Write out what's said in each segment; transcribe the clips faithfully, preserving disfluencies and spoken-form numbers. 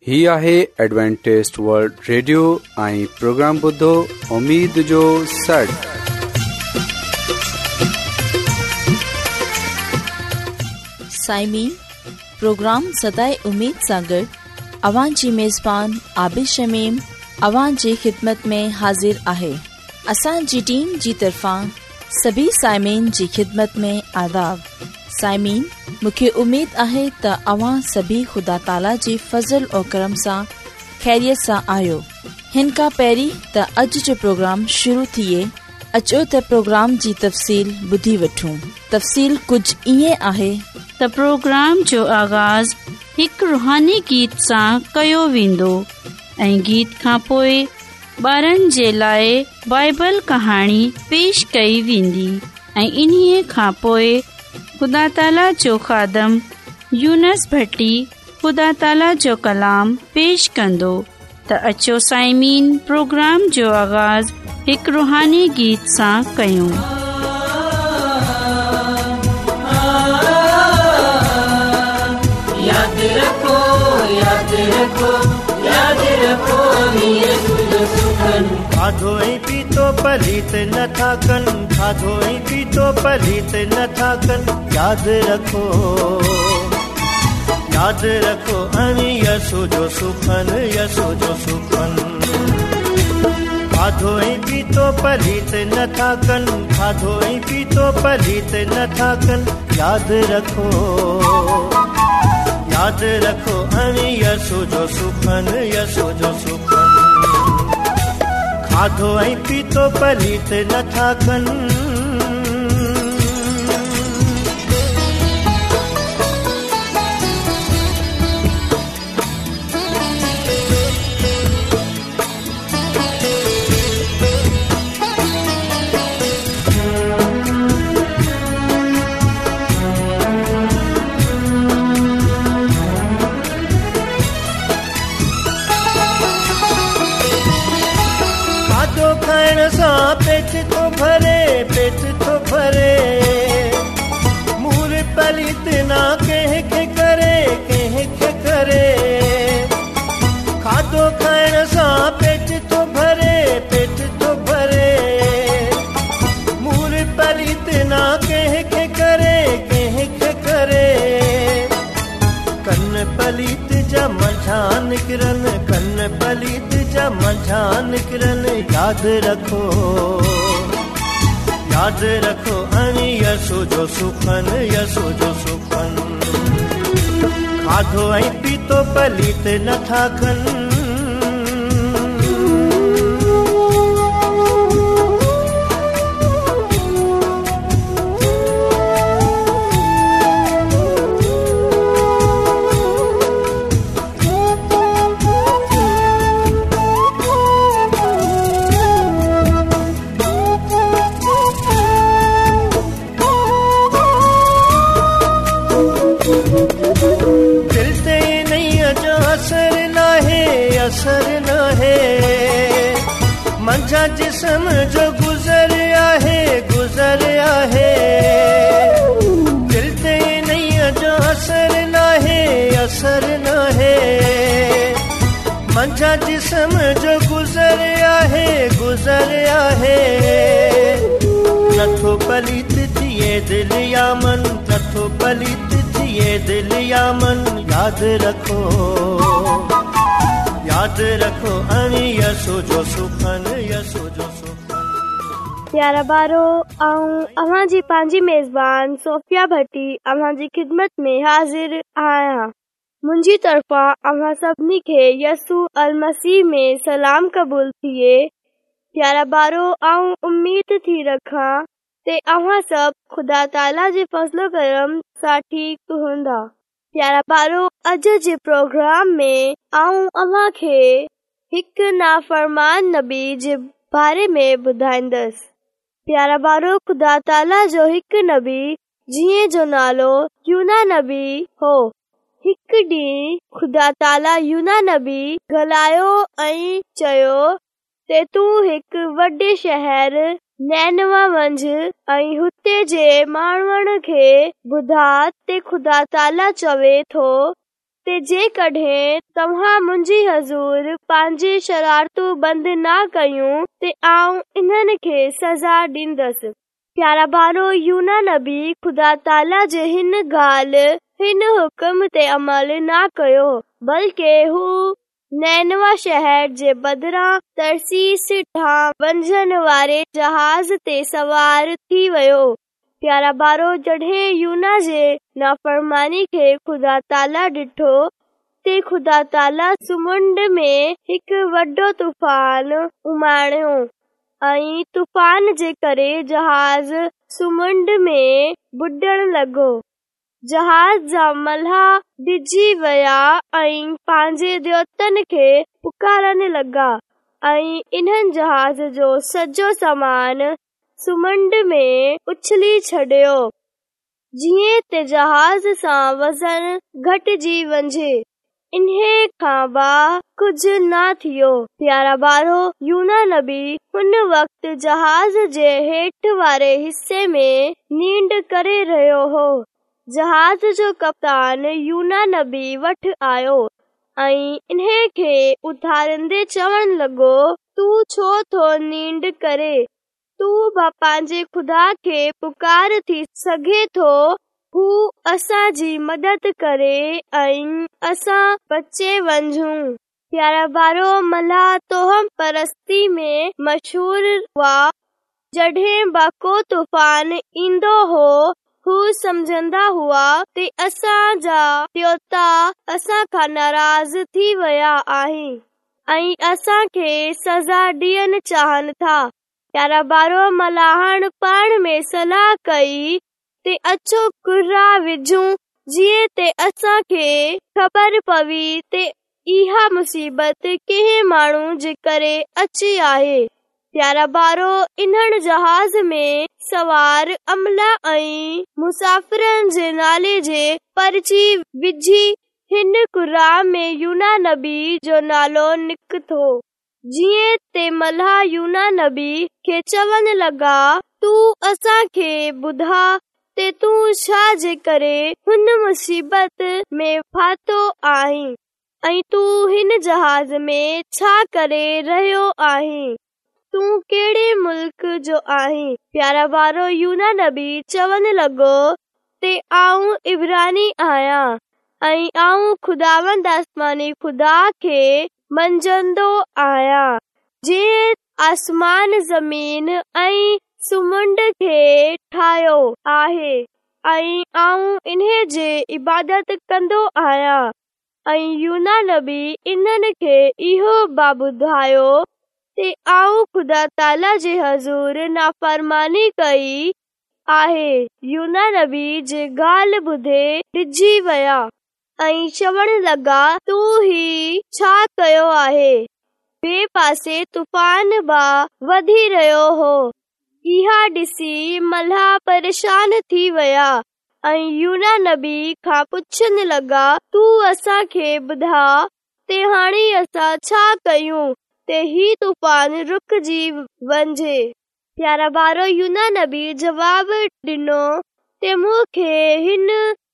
ही आहे Adventist world radio ऐं प्रोग्राम ॿुधो उम्मीद जो सॾ। साइमीन, प्रोग्राम सदाए उम्मीद सां गॾु अवां जी मेज़बान आबिद शमीम अवां जी ख़िदमत में हाज़िर आहे। असांजी टीम जी तरफ़ां सभी साइमीन जी ख़िदमत में आदाब। साइमीन, मूंखे उम्मीद आहे त अवां सभी ख़ुदा ताला जी फज़ल और करम सां ख़ैरियत सां आहियो। हिन खां पहिरीं त अॼु जो प्रोग्राम शुरू थिए, अचो त प्रोग्राम जी तफ़सील ॿुधी वठूं। तफ़सील कुझु ईअं आहे त प्रोग्राम जो आगाज़ हिकु रुहानी गीत सां कयो वेंदो ऐं गीत खां पोइ ॿारनि जे लाइ बाइबल कहाणी पेश कई वेंदी ऐं इन्हीअ खां पोइ ख़ुदा ताला जो ख़ादम यूनस भट्टी ख़ुदा ताला जो कलाम पेश कंदो। त अचो साइमीन, प्रोग्राम जो आगाज़ हिकु रुहानी गीत सां कयूं। याद रखो, याद रखो, याद रखो खाधो ऐं पीतो पलीत नथा कनि, खाधो ऐं पीतो पलीत नथा कनि। याद रखो, याद रखो अणी यसु जो सुखन, यसु जो सुखन। खाधो ऐं पीतो पलीत नथा कनि, खाधो ऐं पीतो पलीत नथा कनि। याद रखो, याद रखो अणी यसु जो सुखन, यसु जो सुखन। खाधो ऐं पीतो पलीत नथा कनि। पेट तो भरे, पेट तो भरे, मूर पलित ना कह के करे, कह के करे। खाधो खाइण सां पेट तो भरे, पेट तो भरे, मूर पलित ना कह के करे, कह के करे। कन पलित जा मझा निकरन, कन पलित जा मझा निकरन। याद रखो, याद रखो अणी यसु जो सुखन, यसु जो सुखन। खाधो ऐं पीतो पलीत नथा कनि। असर न है मंझा जिस्म जो गुजर आहे, गुजर आहे। दिल ते नहीं जो असर न है, असर न है। मंझा जिस्म जो गुजर आहे, गुजर आहे। नथो पलीत थिए दिल या मन, नथो पलीत थिए दिल या मन। याद रखो, याद रखो अणी यसु जो सुखन, यसु जो सुखन। प्यारा बारो, आऊं अवां जी पंहिंजी मेज़बान सोफिया भट्टी अवां जी ख़िदमत में हाज़िर आहियां। मुंहिंजी तरफ़ां अवां सभिनी खे यसु अल मसीह में सलाम क़बूल थिए। प्यारा बारो, आऊं उम्मीद थी रखां ते अवां सभु ख़ुदा ताला जे फज़लो करम सां ठीक हूंदा। प्यारा बारो, अॼु जे प्रोग्राम में आऊं अव्हां खे हिकु नाफ़रमान नबी जे बारे में ॿुधाईंदसि। प्यारा बारो, ख़ुदा ताला जो हिकु नबी जीअं जो नालो यूना नबी हो। हिकु ॾींहुं ख़ुदा ताला यूना नबी ॻाल्हायो ऐं चयो ते तूं हिकु वॾे शहर नैनवा वञ ऐं हुते जे माण्हुनि खे ॿुधा ते ख़ुदा ताला चवे थो ते जेकॾहिं तव्हां मुंहिंजी हज़ूर पंहिंजी शरारतूं बंदि न कयूं ते आऊं इन्हनि खे सज़ा ॾींदसि। प्यारा भारो, यूना नबी ख़ुदा ताला जे हिन ॻाल्हि हिन हुकुम ते अमल न कयो, बल्कि हू नैनवा शहर जे बदिरां तरसीस ॾांहुं वञण वारे जहाज़ ते सवार थी वियो। प्यारा भारो, जॾहिं यूना जे नाफ़रमानी खे ख़ुदा ताला ॾिठो ते ख़ुदा ताला समुंड में हिकु वॾो तूफ़ान उमाणियो ऐं तूफ़ान जे करे जहाज़ समुंड में बुॾण लॻो। जहाज़ जा मल्हा डिॼी विया ऐं पंहिंजे देवतनि खे पुकारनि लॻा ऐं इन्हनि जहाज़ जो सॼो सामान समुंड में उछली छॾियो, जीअं त जहाज़ सां वज़न घटिजी वञे। इन्हे खां बाद कुझु न थियो। प्यारा भारो, यूना नबी हुन वक़्तु जहाज़ जे हेठि वारे हिसे में नींद करे रहियो हो। जहाज़ जो कप्तान यूना नबी वटि आयो ऐं इन्हे खे उथारींदे चवण लॻो, तूं छो थो नींद करे? तूं बि पंहिंजे ख़ुदा खे पुकार थी सघे थो, हू असांजी मदद करे ऐं असां बचे वञूं। प्यारा भारो, मल्हा तोहम परस्ती में मशहूर हुआ। जॾहिं बि को तूफ़ान ईंदो हो, हू समझंदा हुआ ते असांजा देवता असां खां नाराज़ थी विया आहिनि ऐं असां खे सज़ा ॾियण चाहिनि था। प्यारा भारो, मल्हानि पाण में सलाह कई ते अचो कुरा विझूं, जीअं ते असां खे ख़बर पवी ते इहा मुसीबत कंहिं माण्हू जे करे अची आहे। प्यारा भारो, इन्हनि जहाज़ में सवार अमला ऐं मुसाफ़िरनि जे नाले जे पर्ची विझी हिन कुरा में यूना नबी जो नालो निकितो। जीअं ते मल्हा यूना नबी खे चवण लॻा, तूं असां खे ॿुधा ते तूं छा जे करे हुन मुसीबत में फाथो आहीं ऐं तूं हिन जहाज़ में छा करे रहियो आहीं? तूं कहिड़े मुल्क जो आहीं? प्यारा भारो, यूना नबी चवण लॻो ते आऊं इब्रानी आहियां ऐं आऊं ख़ुदावंद आसमानी ख़ुदा खे मञंदो आहियां, जंहिं आसमान ज़मीन ऐं समुंड खे ठाहियो आहे ऐं आऊं इन्हे जे इबादत कंदो आहियां। ऐं यूना नबी इन्हनि खे इहो बि ॿुधायो ते आऊं ख़ुदा ताला जे हज़ूर नाफ़रमानी कई आहे। यूना नबी जे ॻाल्हि ॿुधे डिॼी विया ऐं चवण लॻा, तूं ही छा कयो आहे? ॿिए पासे तूफ़ान बि वधी रहियो हो। इहा ॾिसी मल्हा परेशान थी विया ऐं यूना नबी खां पुछण लॻा, तूं असां खे ॿुधा ते हाणे असां छा कयूं ते ही तूफ़ान रुकिजी वञे? प्यारा भारो, यूना नबी जवाब ॾिनो ते मूंखे हिन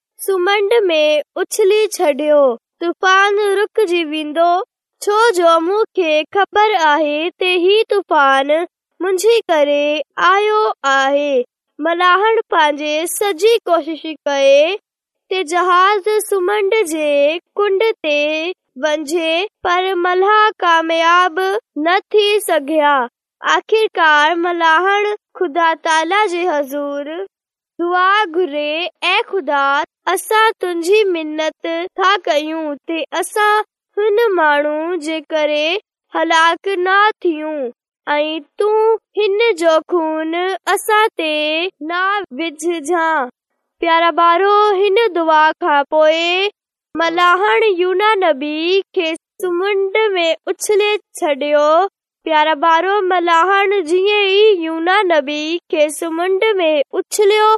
समुंड में उछली छॾियो, तूफ़ान रुकिजी वेंदो, छो जो मूंखे ख़बर आहे ते ही तूफ़ान मुंहिंजे करे आयो आहे। मल्हानि पंहिंजे सॼी कोशिश कई ते जहाज़ समुंड जे कुंड ते वञे, पर मल्हा कामयाब न थी सघिया। आख़िरकार मल्हानि ख़ुदा ताला जे हज़ूर दुआ घुरे, ऐ ख़ुदा, असां तुंहिंजी मिन्नत था कयूं ते असां हुन माण्हू जे करे हलाक न थियूं ऐं तूं हिन जो खून असां ते न विझजां। प्यारा भारो, हिन दुआ खां पोइ मल्हानि यूना नबी खे समुंड में उछले छॾियो। प्यारा भारो, मल्हानि जीअं ई यूना नबी खे समुंड में उछलियो,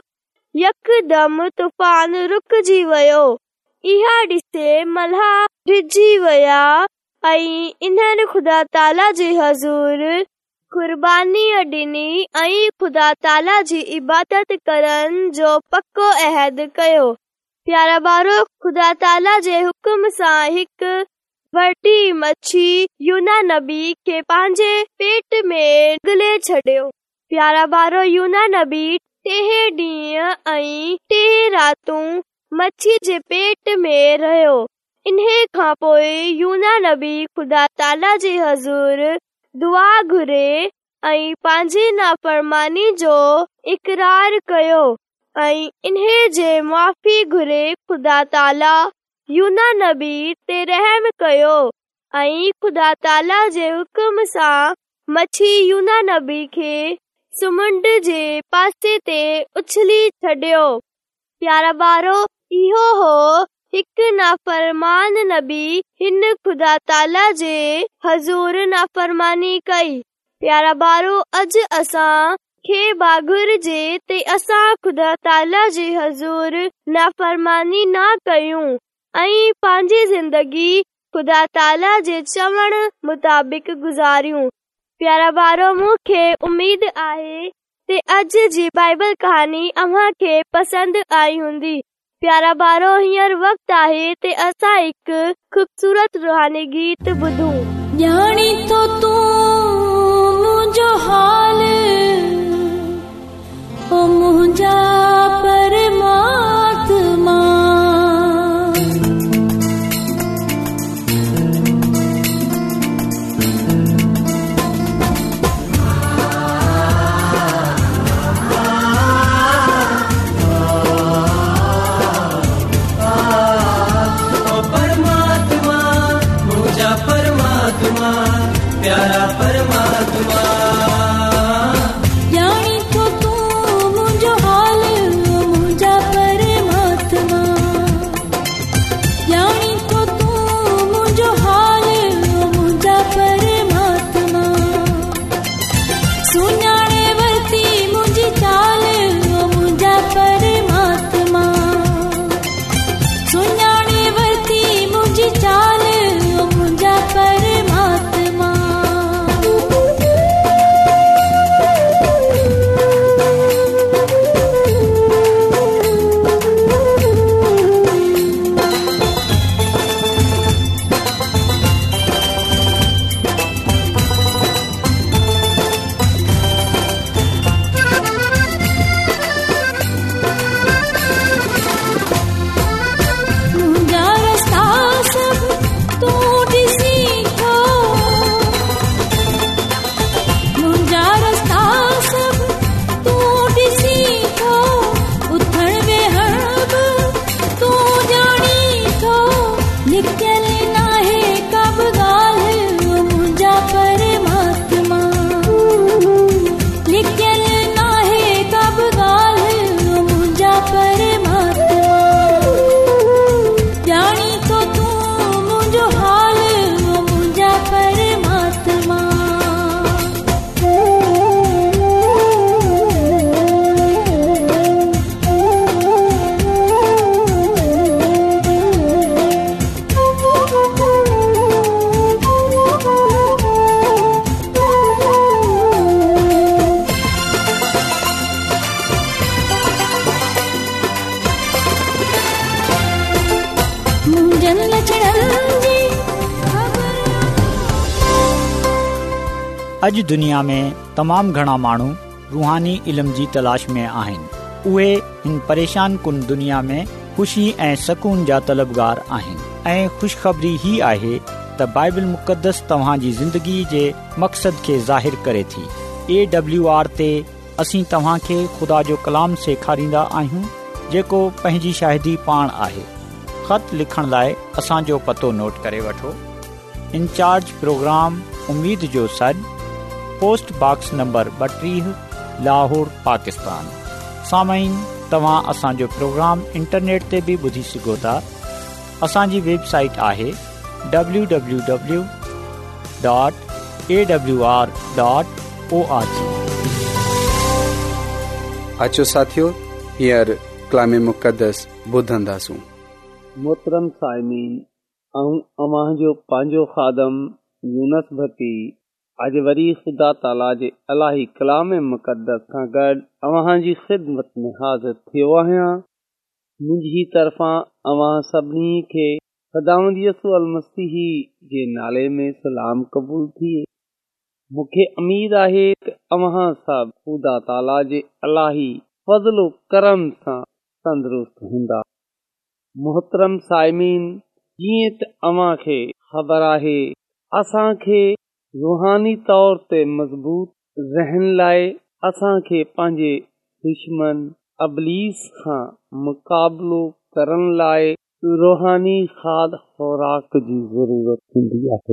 यकदम तूफ़ान रुकिजी वियो। इहा ॾिसे मल्हा डिॼी विया ऐं इन्हनि ख़ुदा ताला जे हज़ूर क़ुर्बानी ॾिनी ऐं ख़ुदा ताला जी इबादत करण जो पको अहद कयो। प्यारा ॿारो, ख़ुदा ताला जे हुकुम सां हिकु वॾी मच्छी यूना नबी खे पंहिंजे पेट में गिले छॾियो। प्यारा ॿारो, यूना नबी टे ॾींहं ऐं टे रातूं मच्छी जे पेट में रहियो। इन्हे खां पोइ यूना नबी ख़ुदा ताला जे हज़ूर दुआ घुरे ऐं पंहिंजी नाफ़रमानी जो इक़रार कयो ऐं इन्हे जे माफ़ी घुरे। ख़ुदा ताला यूना नबी ते रहम कयो ऐं ख़ुदा ताला जे हुकुम सां मच्छी यूना नबी खे समुंड जे पासे ते उछली छॾियो। प्यारा ॿारो, इहो हो हिकु नाफ़रमान नबी, हिन ख़ुदा ताला जे हज़ूर नाफ़रमानी कई। प्यारा ॿारो, अॼु असां खे घुर्जे ते असां ख़ुदा ताला जे हज़ूर नाफ़रमानी न कयूं ऐं पंहिंजी ज़िंदगी ख़ुदा ताला जे चवण मुताबिक़ गुज़ारियूं। प्यारा ॿारो, मूंखे उमेद आहे ते अॼु जी बाइबल कहानी अव्हां खे पसंदि आई हूंदी। प्यारा ॿारो, हींअर वक़्तु आहे ते असां हिकु ख़ूबसूरत रूहानी गीत ॿुधूं। ॼाणी तो तूं मुंहिंजो हाल, ओ मुंहिंजा परमात्मा, प्यारा परमात्मा, ॼाणी तो तूं मुंहिंजो हाल, मुंहिंजा परमात्मा, ॼाणी तो तूं मुंहिंजो हाल, मुंहिंजा परमात्मा, सुञाणे वरिती मुंहिंजी चाल, मुंहिंजा परमात्मा, सुञाणे वरिती मुंहिंजी चाल, मुंहिंजा परमात्मा। अॼु दुनिया में तमामु घणा माण्हू रूहानी इल्म जी तलाश में आहिनि। उहे हिन परेशान कुन दुनिया में ख़ुशी ऐं सकून जा तलबगार आहिनि ऐं ख़ुशख़बरी ही आहे त बाइबल मुक़दस तव्हां जी ज़िंदगी जे मक़सद खे ज़ाहिर करे थी। ए डब्ल्यू आर ते असीं तव्हां खे ख़ुदा जो कलाम सेखारींदा आहियूं जेको पंहिंजी शाहिदी पाण आहे। ख़त लिखण लाइ असांजो पतो नोट करे वठो। इंचार्ज प्रोग्राम उम्मीद जो सॾ, पोस्ट बॉक्स नंबर ॿटीह, लाहौर, पाकिस्तान। सामाईन, तव्हां असांजो प्रोग्राम इंटरनेट ते बि ॿुधी सघो था। असांजी वेबसाइट आहे W W W dot A W R dot O R G. अचो साथियो, हींअर कलाम मुक़दस ॿुधंदासूं। मोहतरम साइमीन, ऐं अव्हां जो पंहिंजो खादम यूनस भट्टी अॼु वरी ख़ुदा ताला जे इलाही कलाम मुक़दस सां गॾु अव्हां जी ख़िदमत में हाज़िर थियो आहियां। मुंहिंजी तरफ़ां अवां सभिनी खे ख़ुदावंद यसू मसीह जे नाले में सलाम क़बूल थिए। मूंखे उमेद आहे त अव्हां सभु ख़ुदा ताला जे अलाही फज़ल करम सां तंदुरुस्त हूंदा। मोहतरम साइमीन, जीअं त अव्हां खे ख़बर आहे, असांखे रूहानी तौर ते मज़बूत रहण लाइ असांखे पंहिंजे दुश्मन अबलीस खां मुक़ाबिलो करण लाइ रूहानी खाद खुराक जी ज़रूरत हूंदी आहे।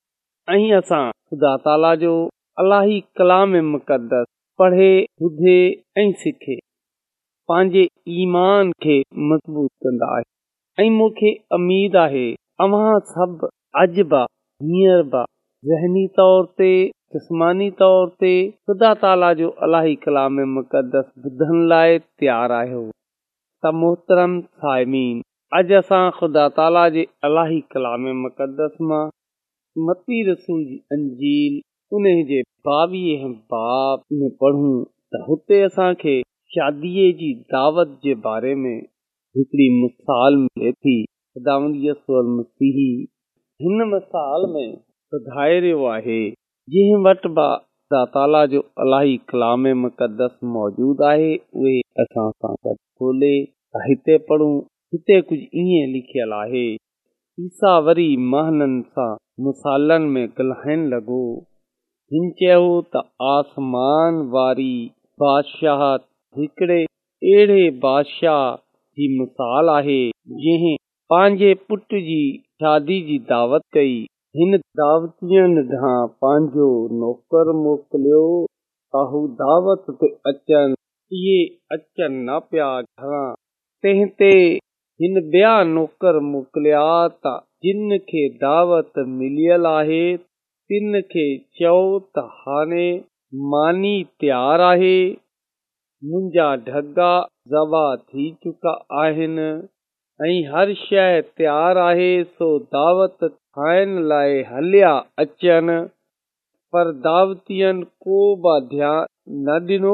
ऐं असां ख़ुदा ताला जो अलाही कलाम मुक़दस पढ़े ॿुधे ऐं सिखे पंहिंजे ईमान खे मज़बूत कंदा आहे। ऐं मूंखे उमेद आहे अव्हां सभु अॼु बि हींअर बि ज़हनी तौर ते जिस्मानी तौर ते ख़ुदा ताला जो अलाही कलाम मुक़दस ॿुधण लाइ तयारु आहियो। त मोहतरम साइमीन, अॼु असां ख़ुदा ताला जे अलाही कलाम मुक़दस मां मत्ती रसूल जी अंजील उन जे ॿावीह बाब में पढ़ूं त हुते असांखे शादीअ जी दावत जे बारे में हिकिड़ी मिसाल मिले थी। ख़ुदावंद यसू मसीह हिन मिसाल में ॿुधाए रहियो आहे, जंहिं वटि बि ख़ुदा ताला जो अलाही कलाम मुक़दस मौजूदु आहे उहे असां सां गॾु खोले त हिते पढ़ूं। हिते कुझु ईअं लिखियलु आहे, ईसा वरी महननि सां मिसालनि में ॻाल्हाइण लॻो। हिन चयो त आसमान वारी बादशाहत हिकिड़े अहिड़े बादशाह जी मिसाल आहे जंहिं पंहिंजे पुट जी शादी जी दावत कई। हिन दावतियुनि ॾांहुं पंहिंजो नौकर मोकिलियो त हू दावत ते अचनि। इहे अचनि न पिया घरां, तंहिं ते हिन ॿिया नौकर मोकिलिया त जिन खे दावत मिलियल आहे तिन खे चओ त हाणे मानी तयारु आहे, मुंहिंजा ढगा ज़बा थी चुका आहिनि ऐं हर शइ तयारु आहे, सो दावत खाइण लाइ हलिया अचनि। पर दावतियुनि को बि ध्यानु न ॾिनो,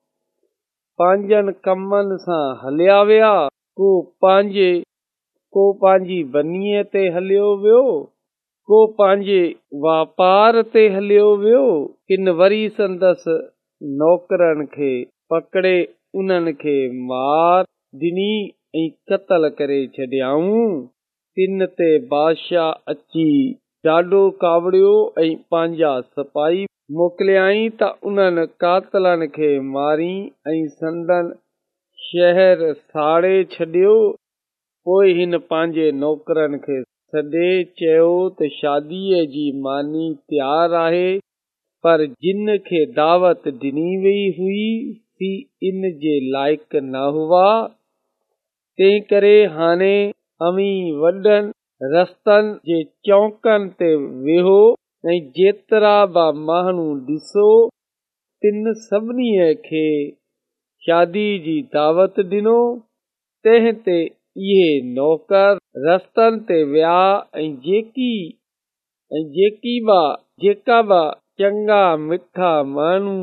पंहिंजनि कमनि सां हलिया विया। को पंहिंजे को पंहिंजी बनीअ ते हलियो वियो, को पंहिंजे वापार ते हलियो वियो। किन वरी संदसि नौकरनि खे पकड़े उन्हनि खे मार ॾिनी ऐं क़तल करे छॾियाऊं। तिन ते बादशाह अची ॾाढो कावड़ियो ऐं पंहिंजा सिपाही मोकिलियाई त उन्हनि कातलनि खे मारी ऐं संदन शहर साड़े छॾियो। पोइ हिन पंहिंजे नौकरनि खे सॾे चयो त शादीअ जी मानी तयारु आहे, पर जिन खे दावत ॾिनी वई हुई सी इन जे लाइक़ न हुआ। तंहिं करे हाणे अमी वॾनि रस्तनि जे चौकनि ते वेहो ऐं जेतिरा बि माण्हू ॾिसो तिन सभिनी खे शादी जी दावत ॾिनो। तंहिं ते इहे नौकर रस्तनि ते विया ऐं जेकी ऐं जेकी बि जेका बि चङा मिठा माण्हू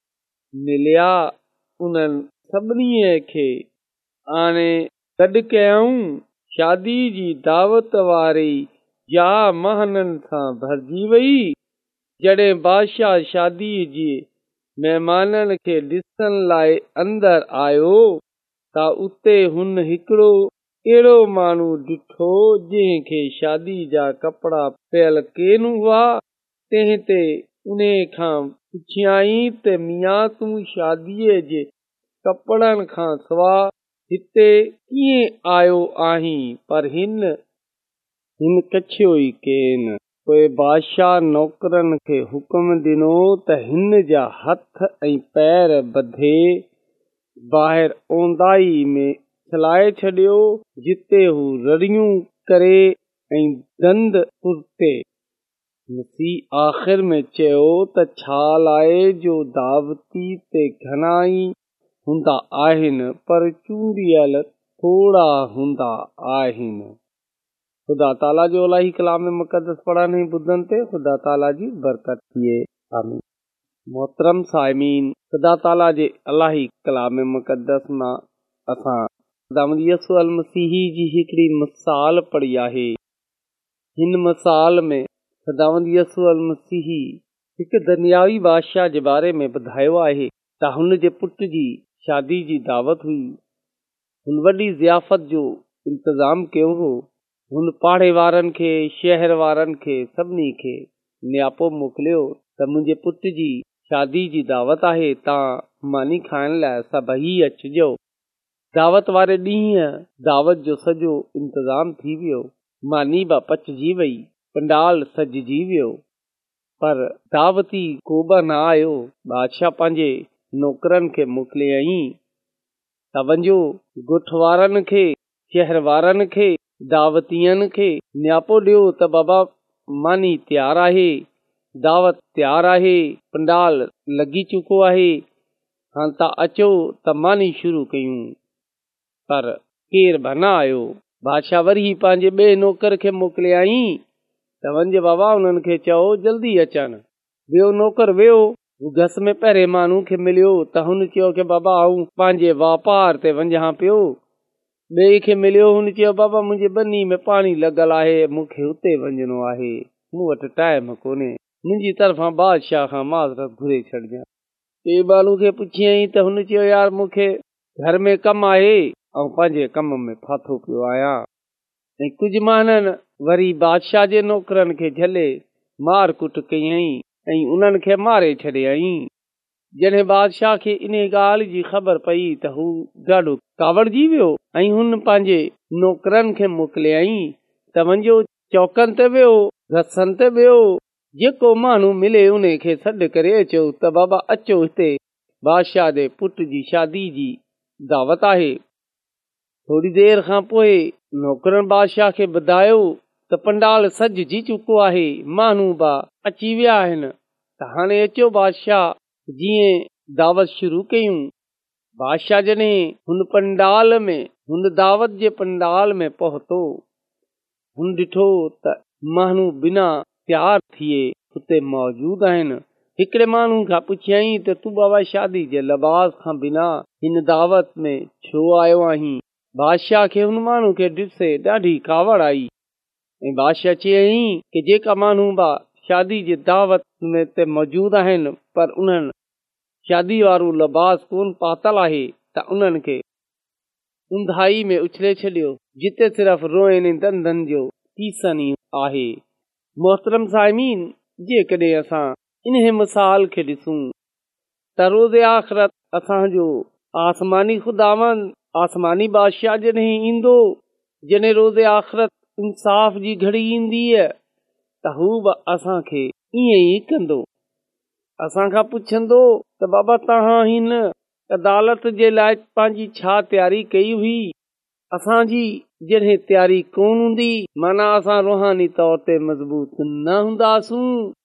मिलिया उन्हनि सभिनी खे आणे गॾु कयऊं। शादी जी दावत वारी जा महननि सां भरिजी वई। जॾहिं बादशाह शादीअ जे महिमाननि खे ॾिसण लाइ अंदरि आयो त उते हुन हिकिड़ो अहिड़ो माण्हू ॾिठो जंहिंखे शादी जा कपिड़ा पियल केन हुआ। तंहिं ते उन खां पुछियाई त मियां तूं शादीअ जे कपिड़नि खां सवाइ हिते कीअं आयो आहीं? पर हिन हिन कछियो ई केन। पोइ बादशाह नौकरनि खे हुकुम ॾिनो त हिन जा हथ ऐं पैर ॿधे ॿाहिरि ओंदाई में छलाए छॾियो, जिते हू रड़ियूं करे ऐं दंद पुरते। मसीह आख़िर में चयो त छाल आहे जो दावती ते घणाई हूंदा आहिनि पर चूंडियल थोड़ा हूंदा आहिनि। ख़ुदा ताला जो इलाही कलाम मुक़दस पढ़नि ऐं ॿुधनि ते ख़ुदा ताला जी बरकत थिए। आमीन। मोहतरम साइमीन, ख़ुदा ताला जे इलाही कलाम मुक़दस मां असां ख़ुदावंद यसू अल मसीह जी हिकिड़ी मिसाल पढ़ी आहे। हिन मिसाल में ख़ुदावंद यसू अल मसीह हिकु दुनियावी बादशाह जे बारे में ॿुधायो आहे त हुन जे पुट जी शादी जी दावत हुई। हुन वॾी ज़ियाफ़त जो इंतज़ाम कयो हो। हुन पाड़े वारनि खे, शहर वारनि खे, सभिनी खे नियापो मोकिलियो त मुंहिंजे पुट जी शादी जी दावत आहे, तव्हां मानी खाइण लाइ सभई अचिजो। दावत वारे ॾींहुं दावत जो सॼो इंतज़ाम थी वियो। मानी बि पचजी वई, पंडाल सजजी वियो, पर दावती को बि न आयो। बादशाह पंहिंजे नौकरनि खे मोकिलियई त वञो ॻोठ वारनि खे, शहर वारनि खे, दावतीअनि खे नियापो ॾियो त बाबा मानी तयारु आहे, दावत तयारु आहे, पंडाल लॻी चुको आहे, हाणे तव्हां अचो त मानी शुरू कयूं। पर केर बि न आयो। बादशाह वरी पंहिंजे ॿिए नौकर खे मोकिलियई त वञे बाबा उन्हनि खे चओ जल्दी अचनि। ॿियो नौकर वियो, घस में पहिरें माण्हू खे मिलियो त हुन चयो की बाबा आऊं पंहिंजे वापार ते वञा पियो। ॿिए खे मिलियो, हुन चयो बाबा मुंहिंजे बनी में पाणी लॻल आहे, मूंखे हुते वञिणो आहे, मूं वटि टाइम कोन्हे, मुंहिंजी तरफ़ां बादशाह खां माज़रत घुरे छॾिजांइ। ॿिए माण्हू खे पुछियई त हुन चयो यार मूंखे घर में कमु आहे ऐं पंहिंजे कम में फाथो पियो आहियां। ऐं कुझु माण्हुनि वरी बादशाह जे नौकरनि खे झले मार कुट कयई ऐं उन्हनि खे मारे छॾियई। जॾहिं बादशाह खे इन ॻाल्हि जी ख़बर पई त हू ॾाढो कावड़जी वियो ऐं हुन पंहिंजे नौकरनि खे मोकिलियई त वञो चौकनि ते वियो, घसनि ते वियो, जेको माण्हू मिले उन खे सॾु करे अचो त बाबा अचो हिते बादशाह जे पुट जी शादी जी दावत आहे। थोरी देरि खां पोइ नौकरनि बादशाह खे ॿुधायो त पंडाल सजजी चुको आहे, माण्हू बि अची विया आहिनि, त हाणे अचो बादशाह जीअं दावत शुरू कयूं। बादशाह जॾहिं हुन पंडाल में, हुन दावत जे पंडाल में पहुतो, हुन ॾिठो त माण्हू बिना तयारु थिए हुते मौजूद आहिनि। हिकिड़े माण्हू खां पुछियई त तूं बाबा शादी जे लिबास खां बिना हिन दावत में छो आयो आहीं? बादशाह खे हुन माण्हू खे ॾिसे ॾाढी कावड़ आई ऐं बादशाह चयई कि जेका माण्हू बि शादी जे दावत में ते मौजूद आहिनि पर उन्हनि शादी वारो लिबास कोन पातल आहे त उन्हनि खे उंधाई में उछले छॾियो, जिते सिर्फ़ रोइनि दंदनि जो टीसन ई आहे। मोहतरम साइमीन, जेकॾहिं असां इन मिसाल खे ॾिसूं त रोज़े आख़िरत असांजो आसमानी ख़ुदावंद, आसमानी बादशाह जॾहिं ईंदो, जॾहिं रोज़े आख़िरत इंसाफ़ जी घड़ी ईंदी त हू बि असांखे ईअं ई कंदो। असांखां पुछंदो त बाबा तव्हां हिन अदालत जे लाइ पंहिंजी छा तयारी कई हुई? असांजी जॾहिं तयारी कोन हूंदी, माना असां रूहानी तौर ते मज़बूत न हूंदासूं,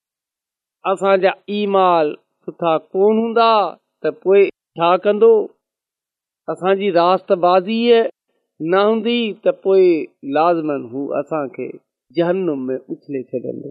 असांजा ईमाल सुठा कोन हूंदा त पोइ छा कंदो? असांजी रास्तबाज़ी न हूंदी त पोइ लाज़मन हू असांखे जहन्नुम में उछले छॾंदो।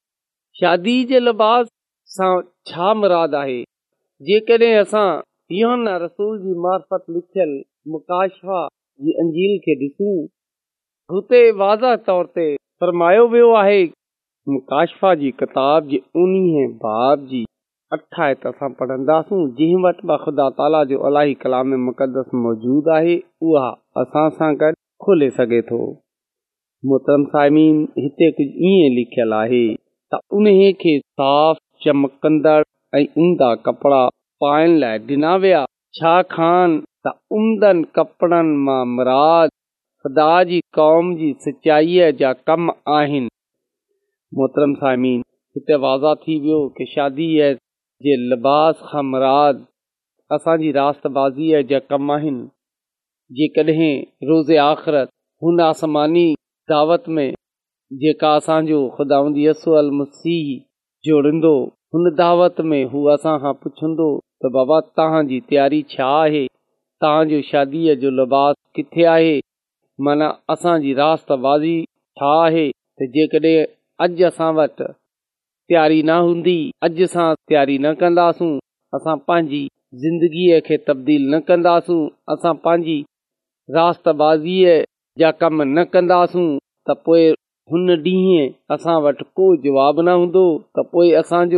शादी जे लिबास सां छा मुराद आहे? जेकॾहिं असां यूहन्ना रसूल जी मार्फत लिखियल मुकाशवा जी अंजील खे ॾिसूं, हुते वाज़ह तौर ते फरमायो वियो आहे। मुकाशवा जी किताब जे उणिवीह बाब जी अठ आयत असां पढ़ंदासूं, जंहिं वटि बि ख़ुदा ताला जो इलाही कलाम मुक़दस मौजूद आहे, उहा असां सां गॾु खोले सघे थो। मोहतरम साइमीन, हिते कुझु ईअं लिखियल आहे त उन खे साफ़ चमकंदड़ ऐं उम्दा कपिड़ा पाइण लाइ ॾिना विया, छाकाणि त उम्दनि कपिड़नि मां मुराद ख़ुदा जी क़ौम जी सचाईअ जा कम आहिनि। मोहतरम साइमीन, हिते वाज़ा थी वियो कि शादीअ जे लिबास खां मुराद असांजी रास्तबाज़ीअ जा कम आहिनि। जेकॾहिं रोज़े आख़िरत हुन आसमानी दावत में जेका असांजो ख़ुदावंद यसू अल मसीह जोड़ींदो, हुन दावत में हू असां खां पुछंदो त बाबा तव्हांजी तयारी छा आहे? तव्हांजो शादीअ जो लिबास किथे आहे? माना असांजी रास्तबाज़ी छा आहे? त जेकॾहिं अॼु असां वटि तयारी न हूंदी, अॼु असां तयारी न कंदासूं, असां पंहिंजी ज़िंदगीअ खे तब्दील न कंदासूं, असां पंहिंजी रास्तबाज़ीअ जा कम न कंदासूं त पोइ हुन ॾींहुं असां वटि को जवाबु न हूंदो त पोइ असांजो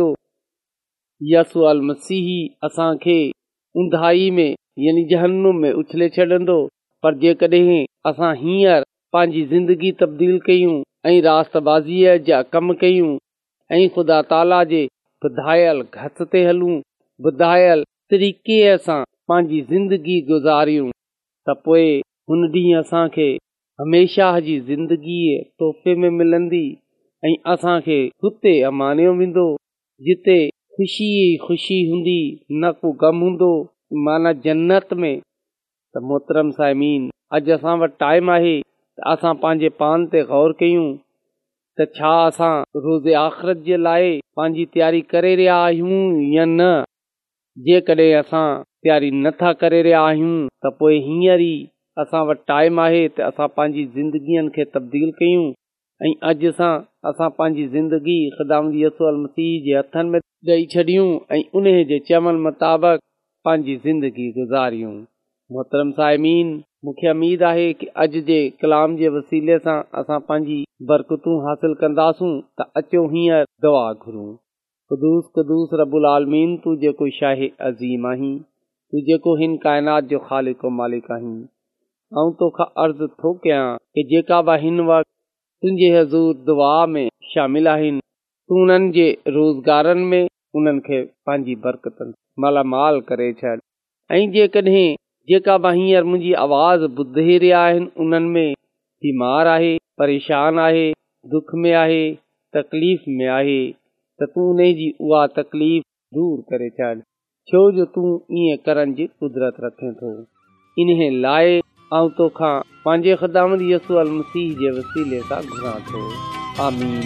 यसू अल मसीह असांखे उंधाई में यानी जहन्नुम में उछले छॾंदो। पर जेकॾहिं असां हींअर पंहिंजी ज़िंदगी तब्दील कयूं ऐं रास्तबाज़ीअ जा कम कयूं ऐं ख़ुदा ताला जे ॿुधायल घस ते हलूं, ॿुधायल तरीक़े सां पंहिंजी ज़िंदगी गुज़ारियूं त पोइ हुन ॾींहुं असांखे हमेशह जी ज़िंदगी तोहफ़े में मिलंदी ऐं असांखे हुते अमानियो वेंदो जिते ख़ुशी ई ख़ुशी हूंदी, न को गम हूंदो, माना जन्नत में। त मोहतरम साइमीन, अॼु असां वटि टाइम आहे त असां पंहिंजे पान ते गौर कयूं त छा असां रोज़े आख़िरत जे लाइ पंहिंजी तयारी करे रहिया आहियूं या न। जेकॾहिं असां तयारी नथा करे रहिया आहियूं त पोइ हींअर ई असां वटि टाइम आहे त असां पंहिंजी ज़िंदगीअ खे तब्दील कयूं ऐं अॼु सां असां पंहिंजी ज़िंदगी ख़ुदावंद यसू अल मसीह जे हथनि में ॾेई छॾियूं ऐं उन जे चवण मुताबिक़ पंहिंजी ज़िंदगी गुज़ारियूं। मोहतरम साइमीन, मूंखे उमेद आहे कि अॼु जे कलाम जे वसीले सां असां पंहिंजी बरकतूं हासिल कंदासूं। त अचो हींअर दुआ घुरूं। क़ुदूस क़ुदूस रब्बुल आलमीन, तू जेको शाह अज़ीम आहीं, तू जेको हिन काइनात जो ख़ालिक़ ओ मालिक आहीं, ऐं तोखां अर्ज़ु थो कयां कि जेका बि हिन वक़्तु तुंहिंजे हज़ूर दुआ में शामिल आहिनि, तू उन्हनि जे रोज़गारनि में उन्हनि खे पंहिंजी बरकतनि मालामाल करे छॾ। ऐं जेकॾहिं जेका बि हींअर मुंहिंजी आवाज़ ॿुधे रहिया आहिनि, उन्हनि में बीमार आहे, परेशान आहे, दुख में आहे, तकलीफ़ में आहे, त तूं उन जी उहा तकलीफ़ दूर करे छॾ, छो जो तूं ईअं करण जी कुदरत रखे थो। इन लाइ ऐं तोखां पंहिंजे ख़ुदावंद यसू अल मसीह जे वसीले सां घुरां थो। आमीन।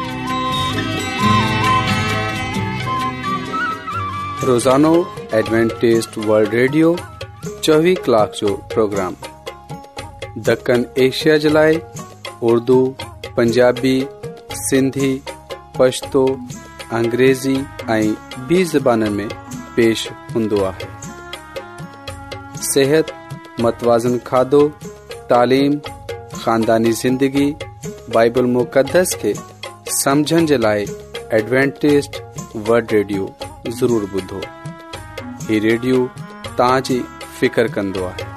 रोज़ानो एडवेंटिस्ट वर्ल्ड रेडियो चौबीस कलाक जो प्रोग्राम दक्कन एशिया जे लाइ उर्दू, पंजाबी, सिंधी, पश्तो, अंग्रेज़ी ऐं ॿी ज़बाननि में पेश हूंदो आहे। सेहत, मतवाज़न खाधो, तालीम, ख़ानदानी ज़िंदगी, बाइबल मुक़दस के समझण जे लाइ एडवेंटिस्ट वर्ल्ड रेडियो ज़रूर ॿुधो। ही रेडियो तव्हांजी फिकर कंदो आहे।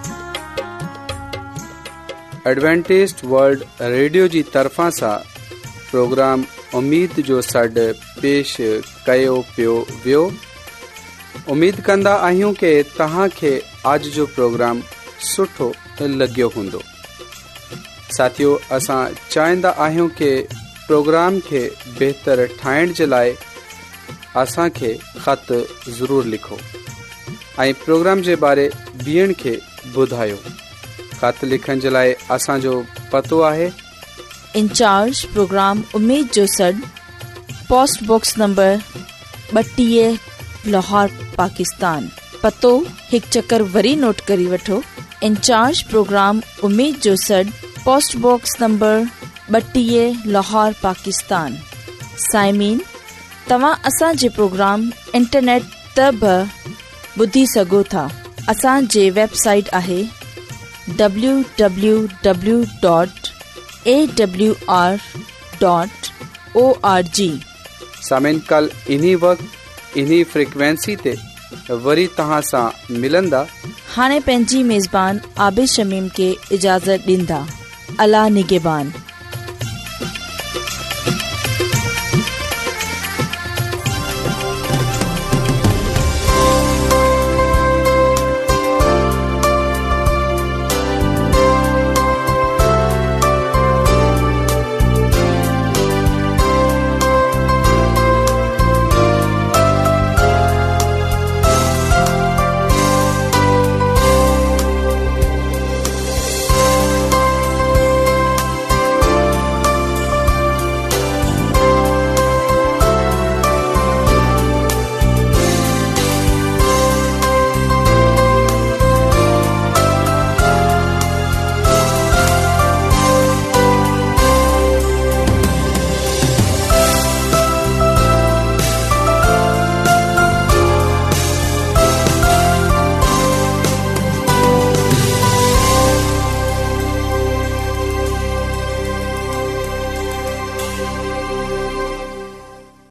एडवेंटिस्ट वर्ल्ड रेडियो जी तरफ़ां सां प्रोग्राम उम्मीद जो सॾु पेश कयो पियो वियो। उम्मीद कंदा आहियूं कि तव्हांखे अॼु जो प्रोग्राम सुठो लॻियो हूंदो। साथियो, असां चाहींदा आहियूं कि प्रोग्राम खे बहितर ठाहिण जे लाइ असांखे ख़त ज़रूर लिखो ऐं प्रोग्राम जे बारे ॿियनि खे ॿुधायो। ख़त लिखण जे लाइ असांजो पतो आहे इंचार्ज प्रोग्राम उम्मीद जो सॾु, पोस्ट बॉक्स नंबर ॿटीह, लाहौर, पाकिस्तान। पतो हिकु चकर वरी नोट करे वठो। इंचार्ज प्रोग्राम उम्मीद जो सॾु, पोस्ट बॉक्स नंबर ॿटीह, लाहौर, पाकिस्तान। साइमीन, तव्हां असांजे प्रोग्राम इंटरनेट त बि ॿुधी सघो था। असांजे वेबसाइट आहे W W W dot A W R dot O R G. सामिन, कल इन्ही वक्त इन्ही फ्रिक्वेंसी ते वरी तव्हां सां मिलंदा। हाणे पंहिंजी मेज़बान आबिद शमीम खे इजाज़त ॾींदा। अल्लाह निगहबान।